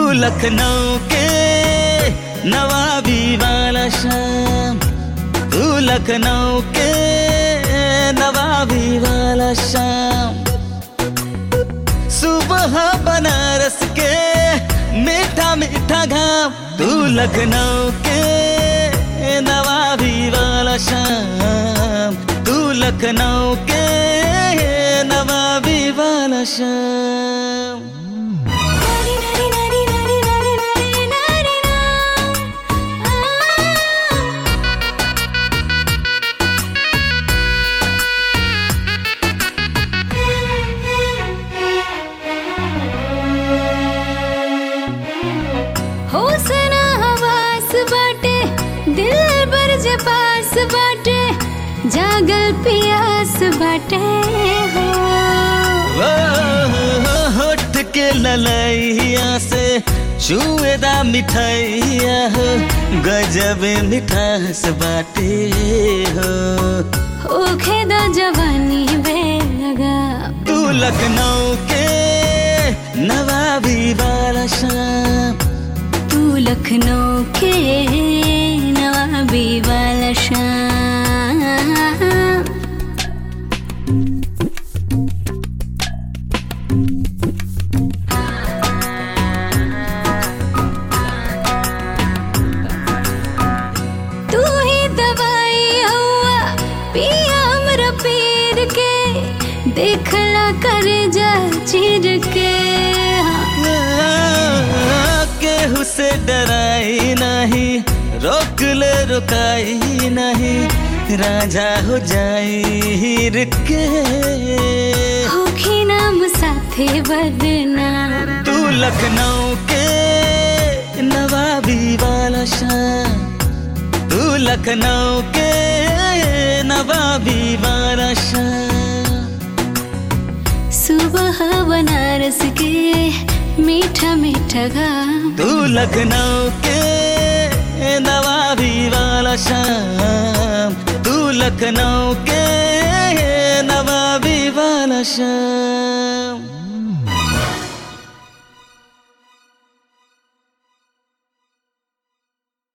लखनऊ के नवाबी वाला शाम, तू लखनऊ के नवाबी वाला शाम। सुबह बनारस के मीठा मीठा घाम, तू लखनऊ के नवाबी वाला शाम, तू लखनऊ के नवाबी वाला शाम। होसना हवास बाटे, दिल बर जे पास बाटे, जागल पियास बाटे हो। होठ के ललैया से चुएदा मिठाइया हो, गजब मिठास बाटे हो। होखेदा जवानी बेलगा, तू लखनऊ के नवाबी वाला शाम, तू लखनऊ के नवाबी वाला शाम। तू ही दवाई हुआ पिया हमरा पीर के, देखला कर जा चीर के। केहू से डराई नहीं, रोक ले रुकाई नहीं, राजा हो जाई हीर के। होखी नाम साथे बदनाम, तू लखनऊ के नवाबी वाला शाम, तू लखनऊ के नवाबी वाला शाम। सुबह बनारस के मीठा मीठा घाम, तू लखनऊ के नवाबी वाला शाम, तू लखनऊ के नवाबी वाला शाम।